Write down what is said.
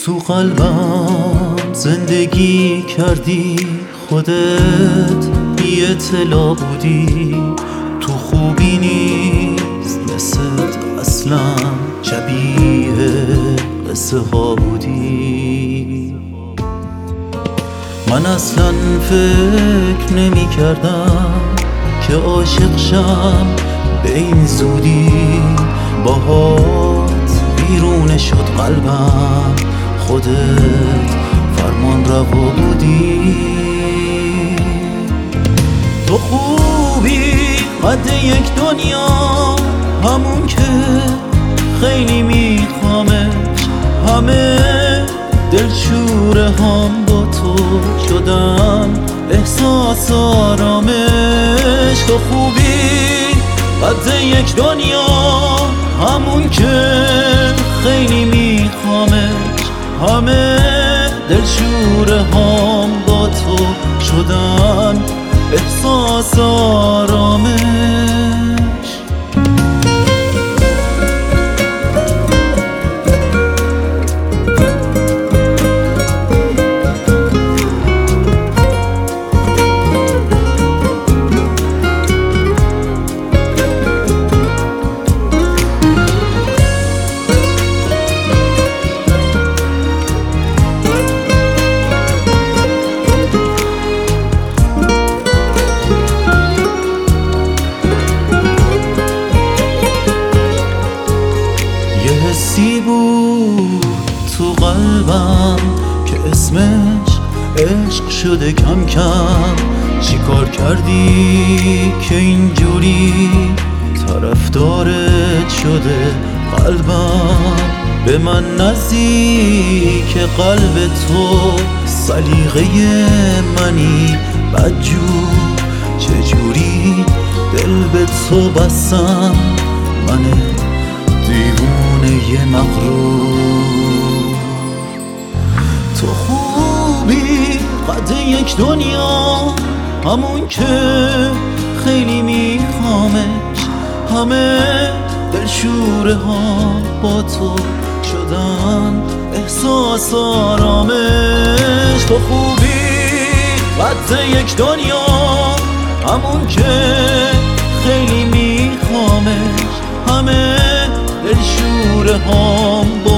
تو قلبم زندگی کردی، خودت بی اطلاع بودی. تو خوبی نیست مثلت اصلا، شبیه قصه ها بودی. من اصلا فکر نمی کردم که عاشق شم به این زودی. باهات بیرون شد قلبم، خودت فرمان روا بودی. تو خوبی قد یک دنیا، همون که خیلی میخوامش. همه دلشوره هم با تو شدن، احساس آرامش. تو خوبی قد یک دنیا، همون که خیلی میخوامش. همه دلشوره هم با تو شدن، احساس آرامش. حسی بود تو قلبم که اسمش عشق شده کم کم. چی کار کردی که اینجوری طرفدارت شده قلبم؟ به من نزدیک قلب تو، سلیقه منی بدجور. چجوری دل به تو بستم من دیوونه مغرور. تو خوبی قد یک دنیا، همون که خیلی میخوامش. همه دلشوره ها با تو شدن، احساس آرامش. تو خوبی قد یک دنیا، همون که خیلی میخوامش. همه دلشوره هم با